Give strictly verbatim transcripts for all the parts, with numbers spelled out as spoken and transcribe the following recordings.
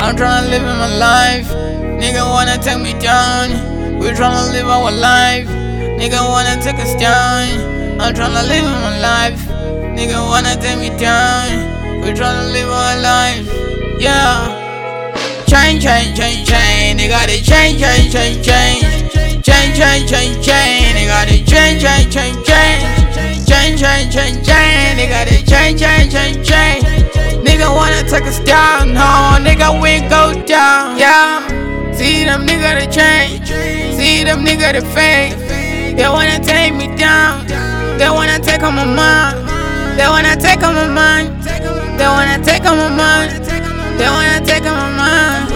I'm tryna live in my life. Nigga wanna take me down. We tryna live our life. Nigga wanna take us down. I'm tryna live in my life. Nigga wanna take me down. We tryna live our life. Yeah. Change, change, change, change. They gotta change, change, change, change. Change, change, change, change. They gotta change, change, change, change. Change, change, change, change. They gotta change, change, change, change. Nigga wanna take us down, no, nigga we go down, yeah. See them nigga to change, see them nigga to fake. They wanna take me down, they wanna take on my mind, they wanna take on my mind, they wanna take on my mind, they wanna take on my mind.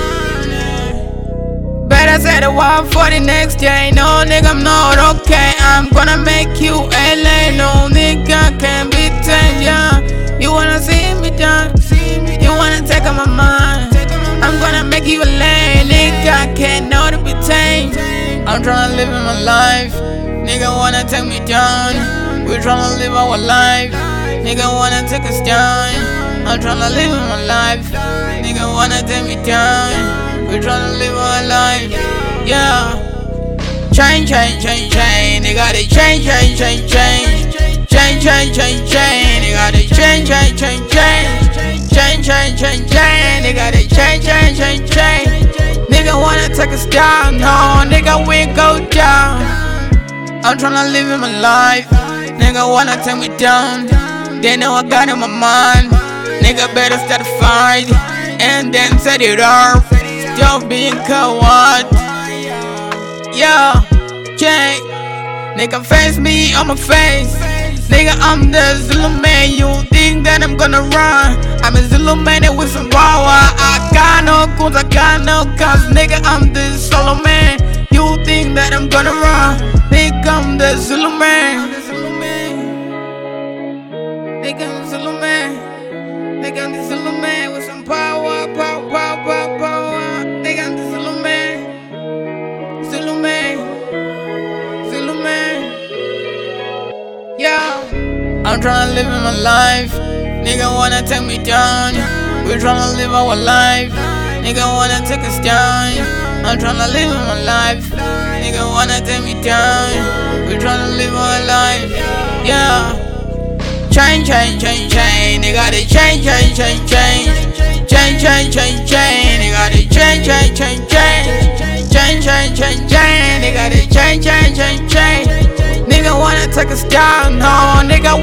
Better say the word for the next day. No nigga, I'm not okay. I'm gonna make you L A. No nigga can be tamed, yeah. You wanna see me down, you wanna take on my mind. I'm gonna make you a lane, nigga can't know to be tamed. I'm tryna live in my life, nigga wanna take me down. We tryna live our life, nigga wanna take us down. I'm tryna live in my life, nigga wanna take me down. We tryna live our life, yeah. Change, change, change, change. They gotta change, change, change, change. Change, change, change, change. They gotta change, change, change, change. Change, change, change, change. They gotta change, change, change, change. Nigga wanna take us down, no, nigga we go down. I'm tryna live in my life, nigga wanna take me down. They know I got in my mind, nigga better start a fight and then set it off. Still being coward, yeah, change. Nigga face me on my face. Nigga, I'm the Zulu man. You think that I'm gonna run? I'm a Zulu man with some power. I got no guns, I got no guns. Nigga, I'm the solo man. You think that I'm gonna run? Nigga, I'm the Zulu man. Nigga, I'm the Zulu man. Nigga, I'm the Zulu man with some power, power, power, power, power. Nigga, I'm the Zulu man. Zulu man. Zulu man. Yeah, I'm tryna live in my life. Nigga wanna take me down. We tryna live our life. Nigga wanna take us down. I'm tryna live in my life. Nigga wanna take me down. We tryna live our life. Yeah. Change, change, change, change. They gotta change, change, change, change. Change, change, change, change. They gotta change, change, change, change. Change, change, change, change. They gotta change, change, change, change. Nigga wanna take us down, no, nigga